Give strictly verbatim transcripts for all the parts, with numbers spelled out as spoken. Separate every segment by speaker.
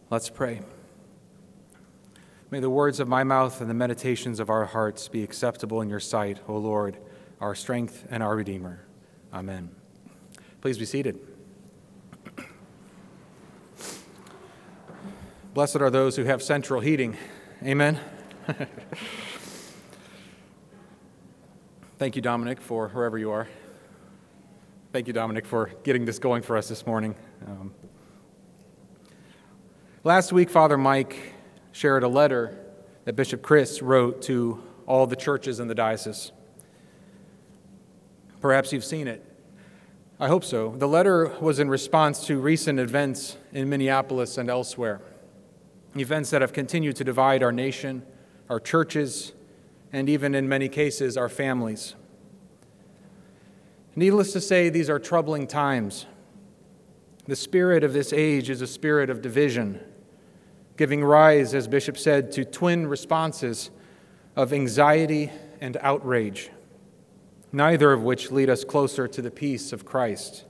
Speaker 1: Let's pray. May the words of my mouth and the meditations of our hearts be acceptable in your sight, O Lord, our strength and our Redeemer. Amen. Please be seated. Blessed are those who have central heating. Amen. Thank you, Dominic, for wherever you are. Thank you, Dominic, for getting this going for us this morning. Um, last week, Father Mike shared a letter that Bishop Chris wrote to all the churches in the diocese. Perhaps you've seen it. I hope so. The letter was in response to recent events in Minneapolis and elsewhere, events that have continued to divide our nation, our churches, and even in many cases, our families. Needless to say, these are troubling times. The spirit of this age is a spirit of division, giving rise, as Bishop said, to twin responses of anxiety and outrage, neither of which lead us closer to the peace of Christ.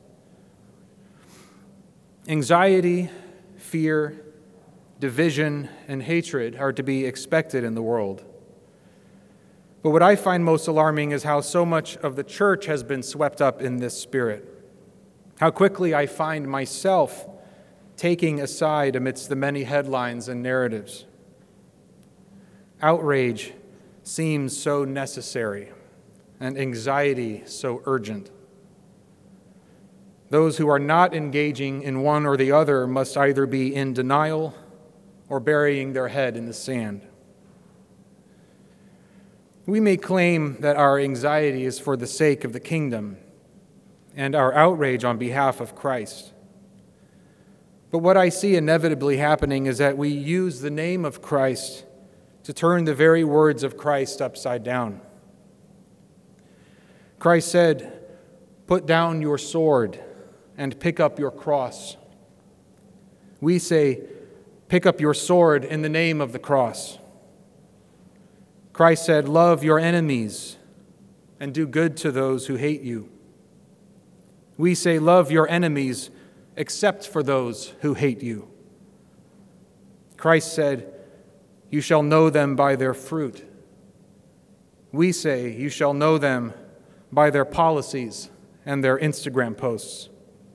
Speaker 1: Anxiety, fear, division, and hatred are to be expected in the world. But what I find most alarming is how so much of the church has been swept up in this spirit. How quickly I find myself taking a side amidst the many headlines and narratives. Outrage seems so necessary, and anxiety so urgent. Those who are not engaging in one or the other must either be in denial or burying their head in the sand. We may claim that our anxiety is for the sake of the kingdom and our outrage on behalf of Christ. But what I see inevitably happening is that we use the name of Christ to turn the very words of Christ upside down. Christ said, "Put down your sword and pick up your cross." We say, "Pick up your sword in the name of the cross." Christ said, "Love your enemies and do good to those who hate you." We say, "Love your enemies except for those who hate you." Christ said, "You shall know them by their fruit." We say, "You shall know them by their policies and their Instagram posts."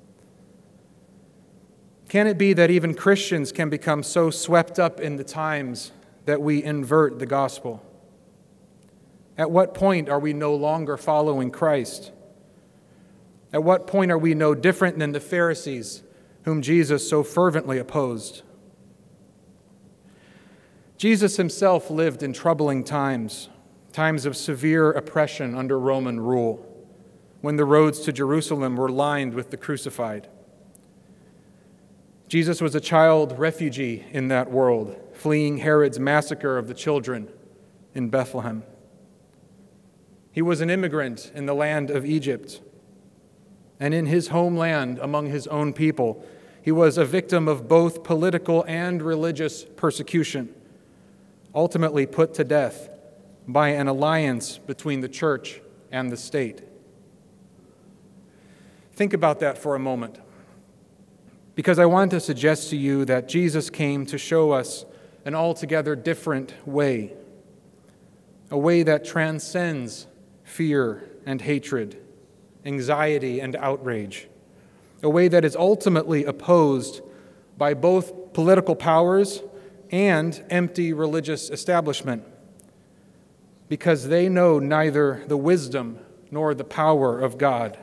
Speaker 1: Can it be that even Christians can become so swept up in the times that we invert the gospel? At what point are we no longer following Christ? At what point are we no different than the Pharisees whom Jesus so fervently opposed? Jesus himself lived in troubling times, times of severe oppression under Roman rule, when the roads to Jerusalem were lined with the crucified. Jesus was a child refugee in that world, fleeing Herod's massacre of the children in Bethlehem. He was an immigrant in the land of Egypt, and in his homeland among his own people, he was a victim of both political and religious persecution, ultimately put to death by an alliance between the church and the state. Think about that for a moment, because I want to suggest to you that Jesus came to show us an altogether different way, a way that transcends fear and hatred, anxiety and outrage, a way that is ultimately opposed by both political powers and empty religious establishment, because they know neither the wisdom nor the power of God.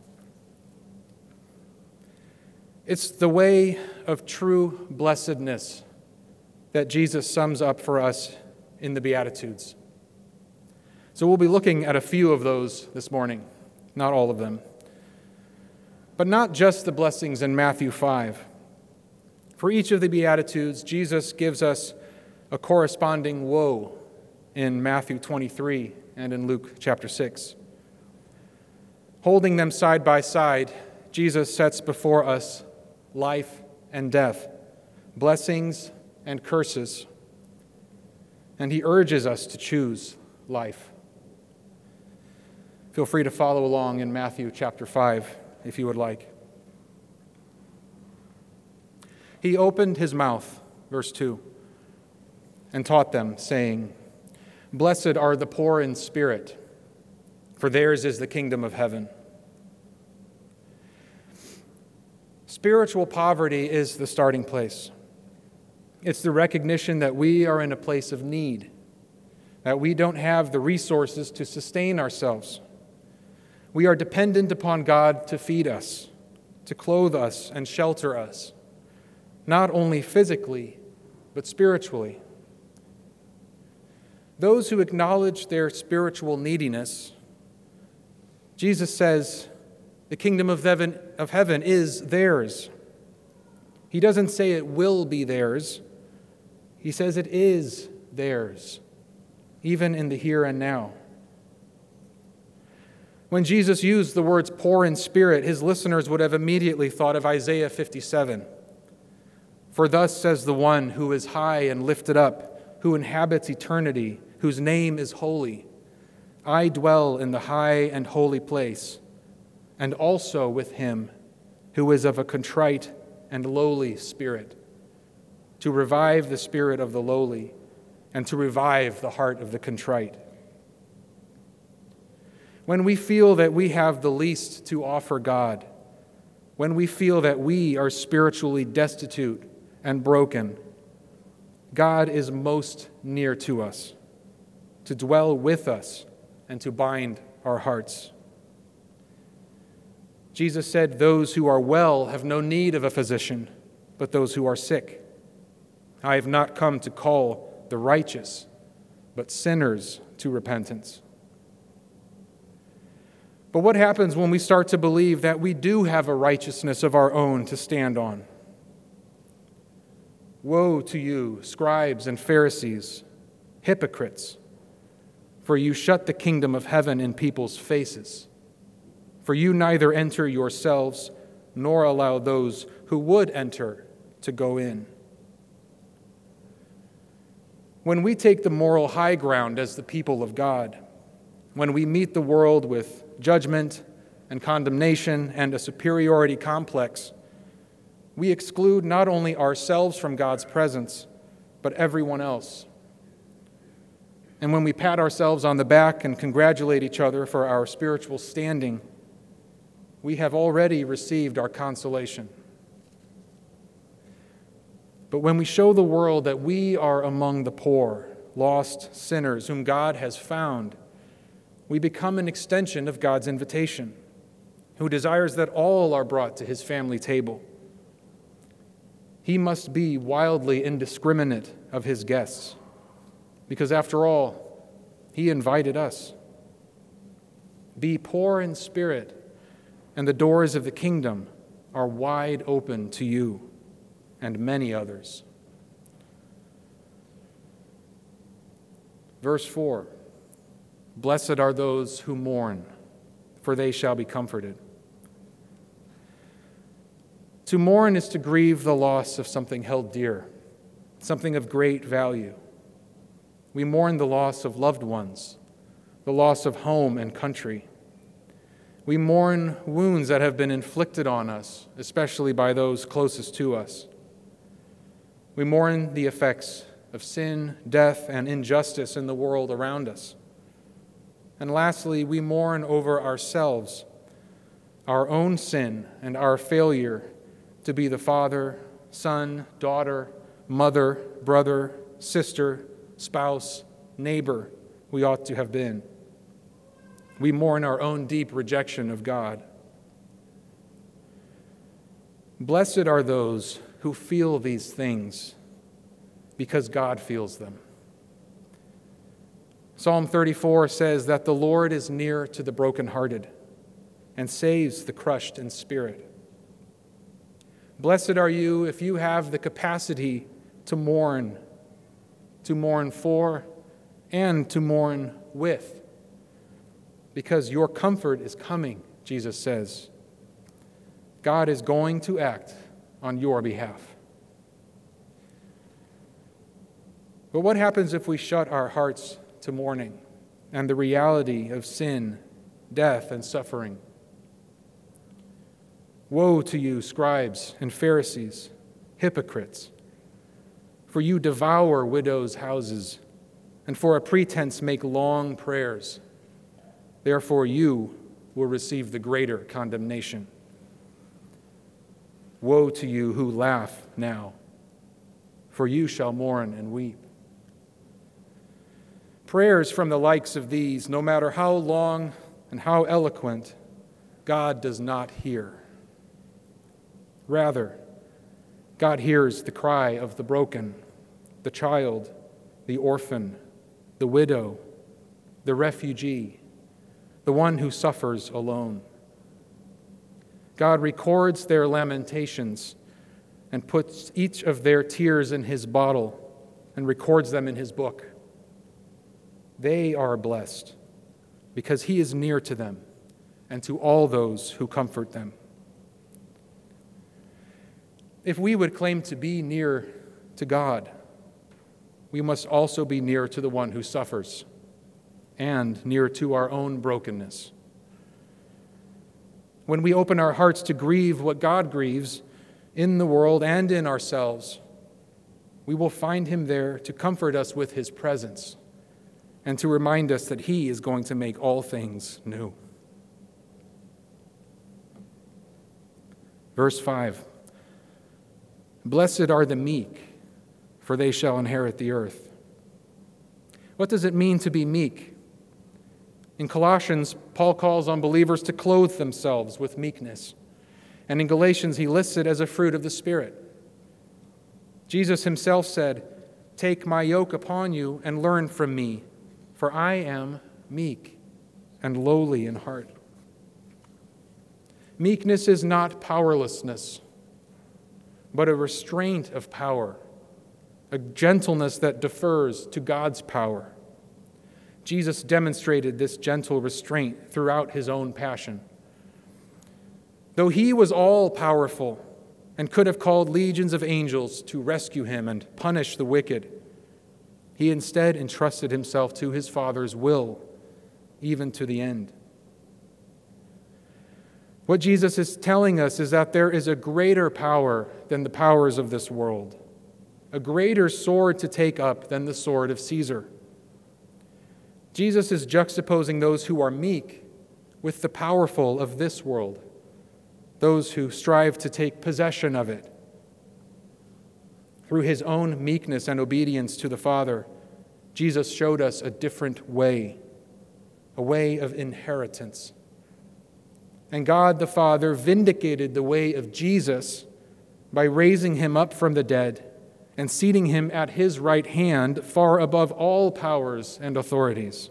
Speaker 1: It's the way of true blessedness that Jesus sums up for us in the Beatitudes. So we'll be looking at a few of those this morning, not all of them. But not just the blessings in Matthew five. For each of the Beatitudes, Jesus gives us a corresponding woe in Matthew twenty-three and in Luke chapter six. Holding them side by side, Jesus sets before us life and death, blessings and curses, and he urges us to choose life. Feel free to follow along in Matthew chapter five if you would like. He opened his mouth verse two, and taught them, saying, Blessed are the poor in spirit, for theirs is the kingdom of heaven. Spiritual poverty is the starting place. It's the recognition that we are in a place of need, that we don't have the resources to sustain ourselves. We are dependent upon God to feed us, to clothe us and shelter us, not only physically, but spiritually. Those who acknowledge their spiritual neediness, Jesus says, the kingdom of heaven, of heaven is theirs. He doesn't say it will be theirs. He says it is theirs, even in the here and now. When Jesus used the words poor in spirit, his listeners would have immediately thought of Isaiah fifty-seven. For thus says the one who is high and lifted up, who inhabits eternity, whose name is holy. I dwell in the high and holy place, and also with him who is of a contrite and lowly spirit, to revive the spirit of the lowly and to revive the heart of the contrite. When we feel that we have the least to offer God, when we feel that we are spiritually destitute and broken, God is most near to us, to dwell with us and to bind our hearts. Jesus said, those who are well have no need of a physician, but those who are sick. I have not come to call the righteous, but sinners to repentance. But what happens when we start to believe that we do have a righteousness of our own to stand on? Woe to you, scribes and Pharisees, hypocrites, for you shut the kingdom of heaven in people's faces. For you neither enter yourselves, nor allow those who would enter to go in. When we take the moral high ground as the people of God, when we meet the world with judgment and condemnation and a superiority complex, we exclude not only ourselves from God's presence, but everyone else. And when we pat ourselves on the back and congratulate each other for our spiritual standing, we have already received our consolation. But when we show the world that we are among the poor, lost sinners whom God has found, we become an extension of God's invitation, who desires that all are brought to his family table. He must be wildly indiscriminate of his guests, because after all, he invited us. Be poor in spirit, and the doors of the kingdom are wide open to you and many others. Verse four, blessed are those who mourn, for they shall be comforted. To mourn is to grieve the loss of something held dear, something of great value. We mourn the loss of loved ones, the loss of home and country. We mourn wounds that have been inflicted on us, especially by those closest to us. We mourn the effects of sin, death, and injustice in the world around us. And lastly, we mourn over ourselves, our own sin and our failure to be the father, son, daughter, mother, brother, sister, spouse, neighbor we ought to have been. We mourn our own deep rejection of God. Blessed are those who feel these things, because God feels them. Psalm thirty-four says that the Lord is near to the brokenhearted and saves the crushed in spirit. Blessed are you if you have the capacity to mourn, to mourn for, and to mourn with, because your comfort is coming, Jesus says. God is going to act on your behalf. But what happens if we shut our hearts to mourning and the reality of sin, death, and suffering? Woe to you, scribes and Pharisees, hypocrites! For you devour widows' houses, and for a pretense make long prayers. Therefore you will receive the greater condemnation. Woe to you who laugh now, for you shall mourn and weep. Prayers from the likes of these, no matter how long and how eloquent, God does not hear. Rather, God hears the cry of the broken, the child, the orphan, the widow, the refugee, the one who suffers alone. God records their lamentations and puts each of their tears in his bottle and records them in his book. They are blessed because he is near to them and to all those who comfort them. If we would claim to be near to God, we must also be near to the one who suffers and near to our own brokenness. When we open our hearts to grieve what God grieves in the world and in ourselves, we will find him there to comfort us with his presence and to remind us that he is going to make all things new. Verse five, blessed are the meek, for they shall inherit the earth. What does it mean to be meek? In Colossians, Paul calls on believers to clothe themselves with meekness. And in Galatians, he lists it as a fruit of the Spirit. Jesus himself said, "Take my yoke upon you and learn from me, for I am meek and lowly in heart." Meekness is not powerlessness, but a restraint of power, a gentleness that defers to God's power. Jesus demonstrated this gentle restraint throughout his own passion. Though he was all-powerful and could have called legions of angels to rescue him and punish the wicked, he instead entrusted himself to his Father's will, even to the end. What Jesus is telling us is that there is a greater power than the powers of this world, a greater sword to take up than the sword of Caesar. Jesus is juxtaposing those who are meek with the powerful of this world, those who strive to take possession of it. Through his own meekness and obedience to the Father, Jesus showed us a different way, a way of inheritance. And God the Father vindicated the way of Jesus by raising him up from the dead and seating him at his right hand, far above all powers and authorities.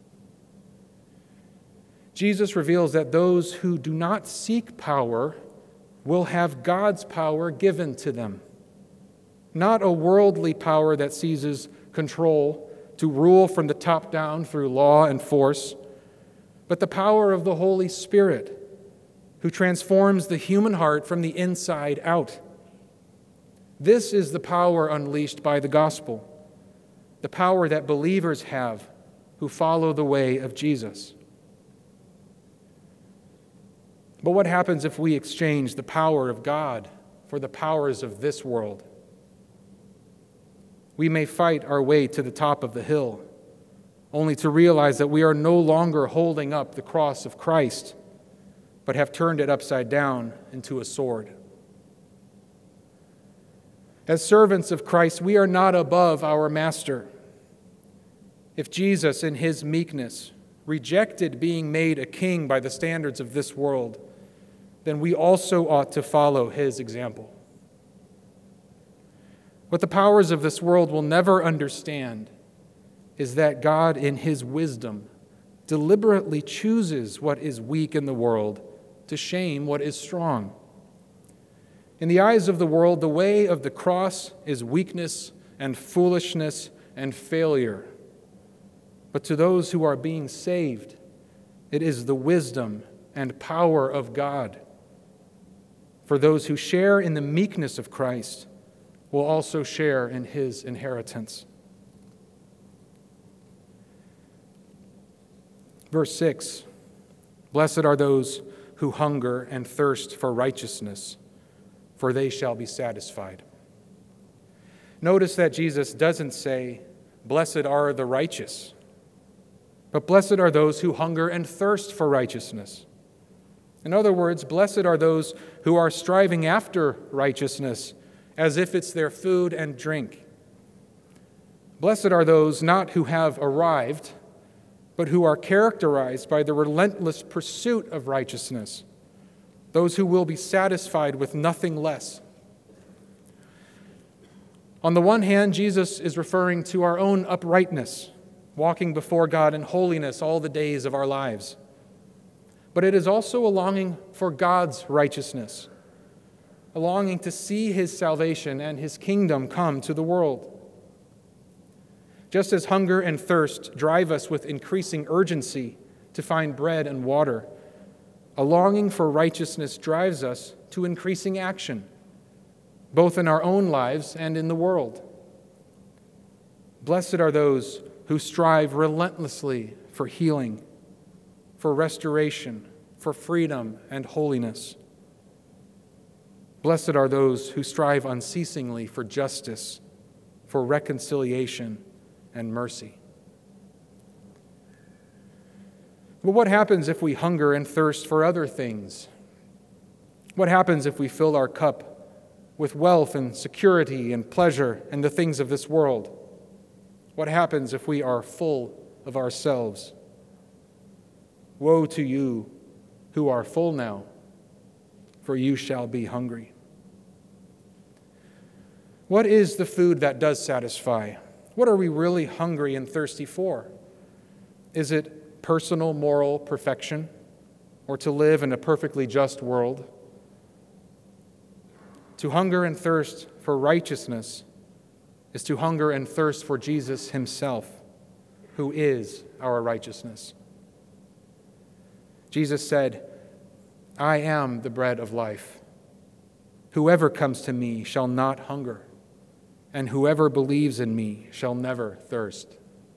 Speaker 1: Jesus reveals that those who do not seek power will have God's power given to them. Not a worldly power that seizes control to rule from the top down through law and force, but the power of the Holy Spirit, who transforms the human heart from the inside out. This is the power unleashed by the gospel, the power that believers have who follow the way of Jesus. But what happens if we exchange the power of God for the powers of this world? We may fight our way to the top of the hill, only to realize that we are no longer holding up the cross of Christ, but have turned it upside down into a sword. As servants of Christ, we are not above our master. If Jesus, in his meekness, rejected being made a king by the standards of this world, then we also ought to follow his example. What the powers of this world will never understand is that God, in his wisdom, deliberately chooses what is weak in the world to shame what is strong. In the eyes of the world, the way of the cross is weakness and foolishness and failure. But to those who are being saved, it is the wisdom and power of God. For those who share in the meekness of Christ will also share in his inheritance. Verse six, blessed are those who hunger and thirst for righteousness, for they shall be satisfied. Notice that Jesus doesn't say, "Blessed are the righteous," but blessed are those who hunger and thirst for righteousness. In other words, blessed are those who are striving after righteousness as if it's their food and drink. Blessed are those not who have arrived, but who are characterized by the relentless pursuit of righteousness, those who will be satisfied with nothing less. On the one hand, Jesus is referring to our own uprightness, walking before God in holiness all the days of our lives. But it is also a longing for God's righteousness, a longing to see his salvation and his kingdom come to the world. Just as hunger and thirst drive us with increasing urgency to find bread and water, a longing for righteousness drives us to increasing action, both in our own lives and in the world. Blessed are those who strive relentlessly for healing, for restoration, for freedom and holiness. Blessed are those who strive unceasingly for justice, for reconciliation and mercy. But what happens if we hunger and thirst for other things? What happens if we fill our cup with wealth and security and pleasure and the things of this world? What happens if we are full of ourselves? Woe to you who are full now, for you shall be hungry. What is the food that does satisfy? What are we really hungry and thirsty for? Is it personal moral perfection, or to live in a perfectly just world? To hunger and thirst for righteousness is to hunger and thirst for Jesus himself, who is our righteousness. Jesus said, "I am the bread of life. Whoever comes to me shall not hunger, and whoever believes in me shall never thirst."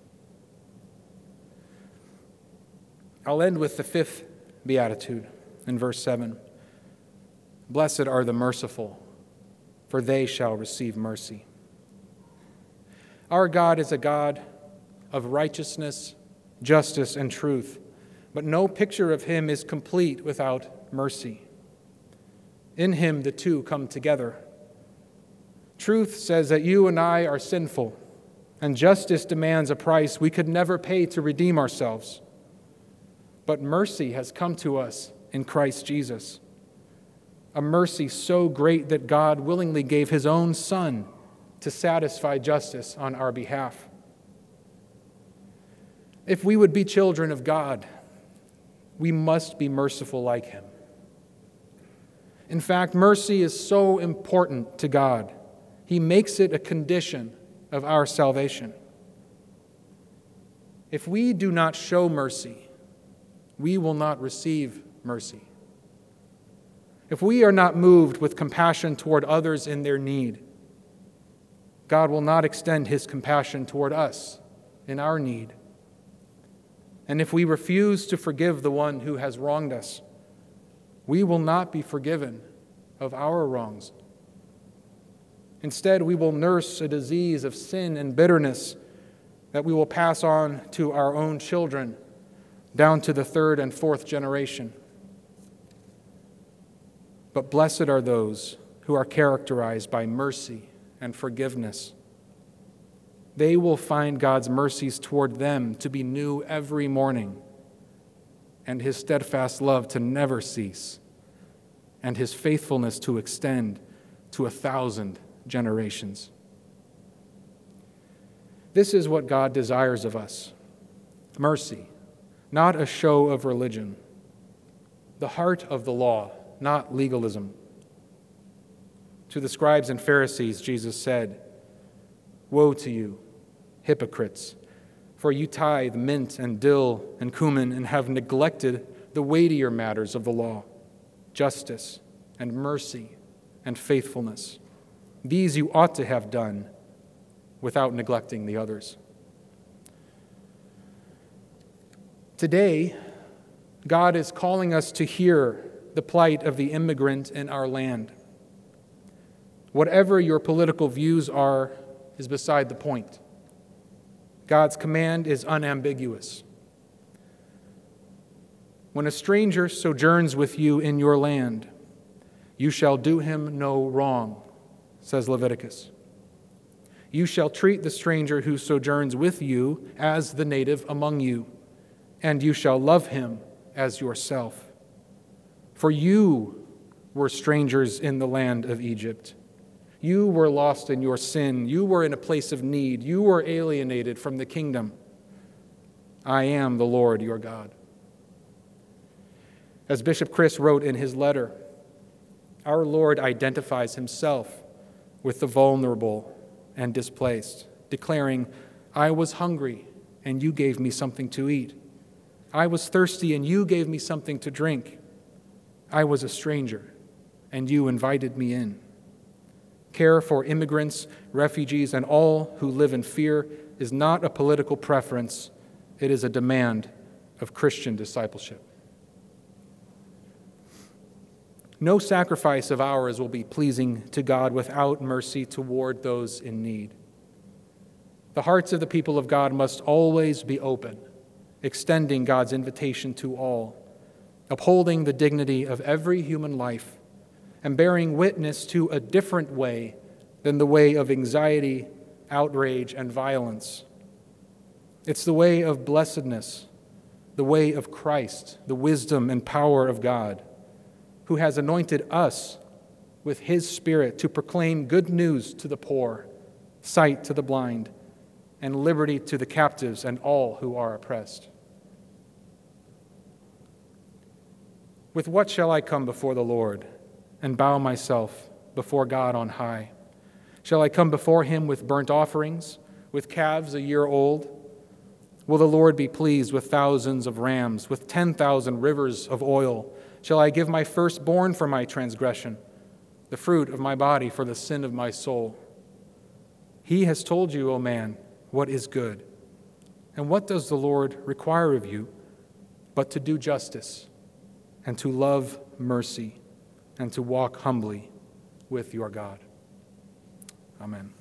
Speaker 1: I'll end with the fifth beatitude in verse seven. Blessed are the merciful, for they shall receive mercy. Our God is a God of righteousness, justice, and truth, but no picture of him is complete without mercy. In him the two come together. Truth says that you and I are sinful, and justice demands a price we could never pay to redeem ourselves. But mercy has come to us in Christ Jesus, a mercy so great that God willingly gave his own Son to satisfy justice on our behalf. If we would be children of God, we must be merciful like him. In fact, mercy is so important to God. He makes it a condition of our salvation. If we do not show mercy, we will not receive mercy. If we are not moved with compassion toward others in their need, God will not extend his compassion toward us in our need. And if we refuse to forgive the one who has wronged us, we will not be forgiven of our wrongs. Instead, we will nurse a disease of sin and bitterness that we will pass on to our own children, down to the third and fourth generation. But blessed are those who are characterized by mercy and forgiveness. They will find God's mercies toward them to be new every morning, and his steadfast love to never cease, and his faithfulness to extend to a thousand generations. This is what God desires of us: mercy, not a show of religion; the heart of the law, not legalism. To the scribes and Pharisees, Jesus said, "Woe to you, hypocrites, for you tithe mint and dill and cumin and have neglected the weightier matters of the law, justice and mercy and faithfulness. These you ought to have done without neglecting the others." Today, God is calling us to hear the plight of the immigrant in our land. Whatever your political views are, is beside the point. God's command is unambiguous. When a stranger sojourns with you in your land, you shall do him no wrong, says Leviticus. You shall treat the stranger who sojourns with you as the native among you, and you shall love him as yourself. For you were strangers in the land of Egypt. You were lost in your sin. You were in a place of need. You were alienated from the kingdom. I am the Lord your God. As Bishop Chris wrote in his letter, our Lord identifies himself with the vulnerable and displaced, declaring, I was hungry, and you gave me something to eat. I was thirsty, and you gave me something to drink. I was a stranger, and you invited me in. Care for immigrants, refugees, and all who live in fear is not a political preference. It is a demand of Christian discipleship. No sacrifice of ours will be pleasing to God without mercy toward those in need. The hearts of the people of God must always be open, extending God's invitation to all, upholding the dignity of every human life, and bearing witness to a different way than the way of anxiety, outrage, and violence. It's the way of blessedness, the way of Christ, the wisdom and power of God, who has anointed us with his Spirit to proclaim good news to the poor, sight to the blind, and liberty to the captives and all who are oppressed. With what shall I come before the Lord and bow myself before God on high? Shall I come before him with burnt offerings, with calves a year old? Will the Lord be pleased with thousands of rams, with ten thousand rivers of oil? Shall I give my firstborn for my transgression, the fruit of my body for the sin of my soul? He has told you, O man, what is good. And what does the Lord require of you but to do justice and to love mercy and to walk humbly with your God? Amen.